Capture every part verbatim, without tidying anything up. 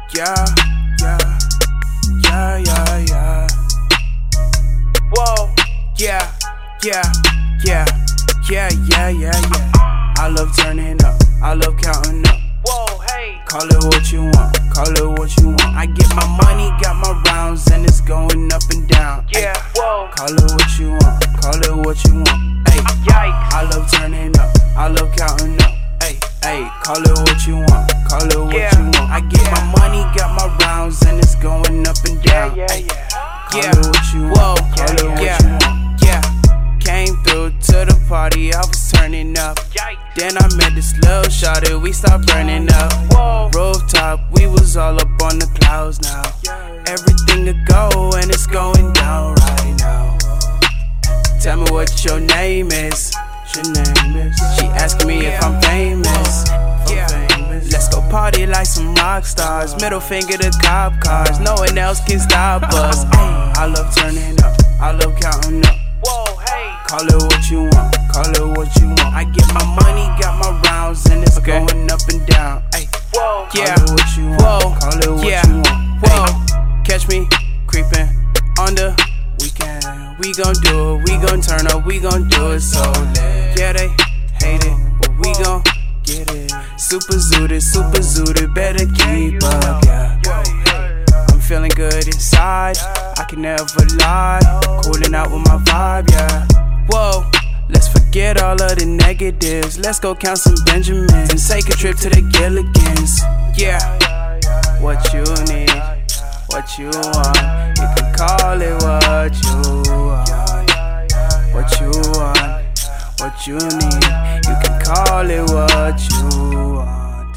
yeah, yeah, yeah, yeah, yeah. Whoa, yeah, yeah, yeah, yeah, yeah, yeah, yeah. I love turning up, I love counting up. Whoa, hey. Call it what you want, call it what you want. I get my money, got my rounds, and it's going up and down. Yeah, ay. Whoa. Call it what you want, call it what you want. Ay, yikes. I love turning up, I love counting up. Ay, ay, call it what you want, call it what yeah. you want. I get yeah. my money, got my rounds, and it's going up and down. Yeah, yeah, ay, yeah. Call yeah. it what you want, whoa. Call yeah, it what yeah. you want. Yeah, came through to the party, I was turning up. Yikes. Then I met this little shawty, we stopped burning up. Whoa. Rooftop, we was all up on the clouds now. Everything to go and it's going down right now. Tell me what your name is. Your name is. She asking me if I'm famous. Yeah. Let's go party like some rock stars. Middle finger to cop cars. No one else can stop us. Ay, I love turning up, I love counting up. Whoa, hey. Call it what you want, call it what you want. I get my money, got my rounds, and it's okay. going up and down. Ay, whoa, yeah. Call it what you want, whoa. Call it what yeah. you want. Whoa, ay. Catch me creeping on the weekend. We gon' do it, we gon' turn up, we gon' do it so lit. Yeah, they hate it, but we gon' get it. Super zooted, super zooted, better keep up, yeah. I'm feeling good inside, I can never lie. Cooling out with my vibe, yeah. Whoa, let's forget all of the negatives. Let's go count some Benjamins and take a trip to the Gilligans. Yeah, what you need, what you want, you can call it what you want. What you want, what you need, you can call it what you want.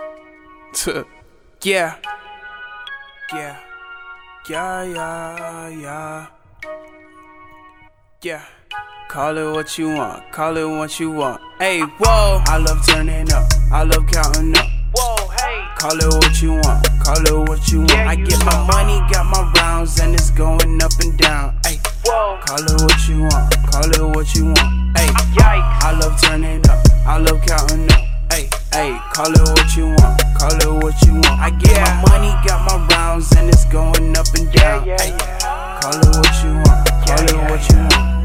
Yeah, yeah, yeah, yeah, yeah. Yeah, call it what you want, call it what you want. Hey, whoa, I love turning up, I love counting up. Whoa, hey, call it what you want, call it what you want. Yeah, I get my money, got my rounds, and it's going up and down. Hey, whoa, call it what you want, call it what you want. Hey, yikes. I love turning up, I love counting up. Hey, hey, call it what you want, call it what you want. I get yeah. my money, got my rounds, and it's going up and down. Yeah, yeah, yeah. Ay, call it what you want, call yeah, it what yeah, you want.